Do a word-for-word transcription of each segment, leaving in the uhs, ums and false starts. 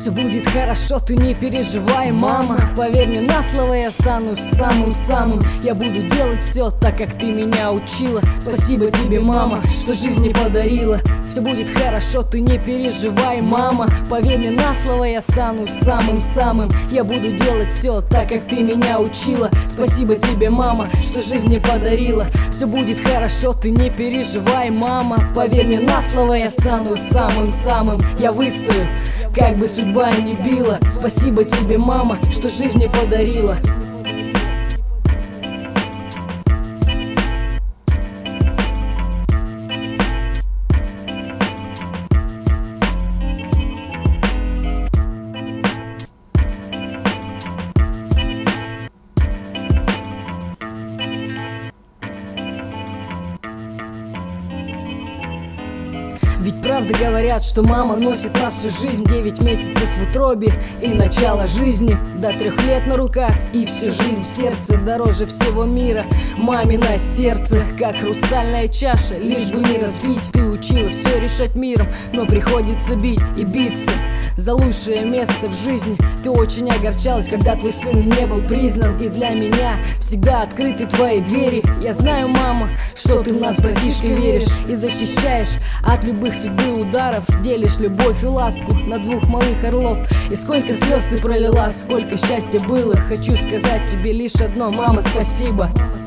Все будет хорошо, ты не переживай, мама. Поверь мне на слово, я стану самым-самым. Я буду делать все так, как ты меня учила. Спасибо тебе, мама, что жизнь мне подарила. Все будет хорошо, ты не переживай, мама. Поверь мне на слово, я стану самым-самым. Я буду делать все так, как ты меня учила. Спасибо тебе, мама, что жизнь мне подарила. Все будет хорошо, ты не переживай, мама. Поверь мне на слово, я стану самым-самым. Я выстою, как бы судьба ни била. Спасибо тебе, мама, что жизнь мне подарила. Ведь правда говорят, что мама носит нас всю жизнь. Девять месяцев в утробе и начало жизни. До трех лет на руках и всю жизнь в сердце. Дороже всего мира мамино сердце. Как хрустальная чаша, лишь бы не разбить. Ты учила все решать миром, но приходится бить и биться за лучшее место в жизни. Ты очень огорчалась, когда твой сын не был признан. И для меня всегда открыты твои двери. Я знаю, мама, что ты в нас, братишка, веришь и защищаешь от любых судьбы ударов. Делишь любовь и ласку на двух малых орлов. И сколько слез ты пролила, сколько счастья было. Хочу сказать тебе лишь одно, мама, спасибо.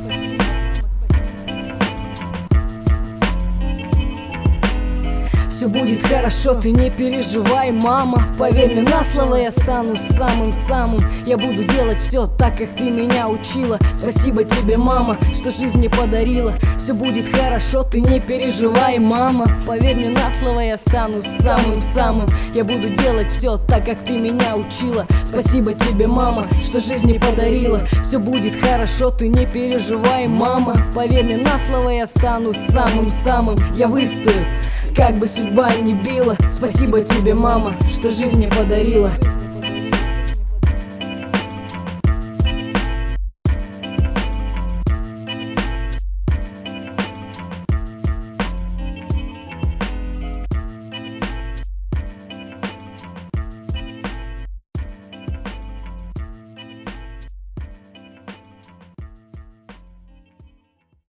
Все будет хорошо, ты не переживай, мама. Поверь мне на слово, я стану самым-самым. Я буду делать все так, как ты меня учила. Спасибо тебе, мама, что жизнь мне подарила. Все будет хорошо, ты не переживай, мама. Поверь мне на слово, я стану самым-самым. Я буду делать все так, как ты меня учила. Спасибо тебе, мама, что жизнь мне подарила. Все будет хорошо, ты не переживай, мама. Поверь мне на слово, я стану самым-самым. Я выстою, как бы судьба ни била. Спасибо тебе, мама, что жизнь мне подарила.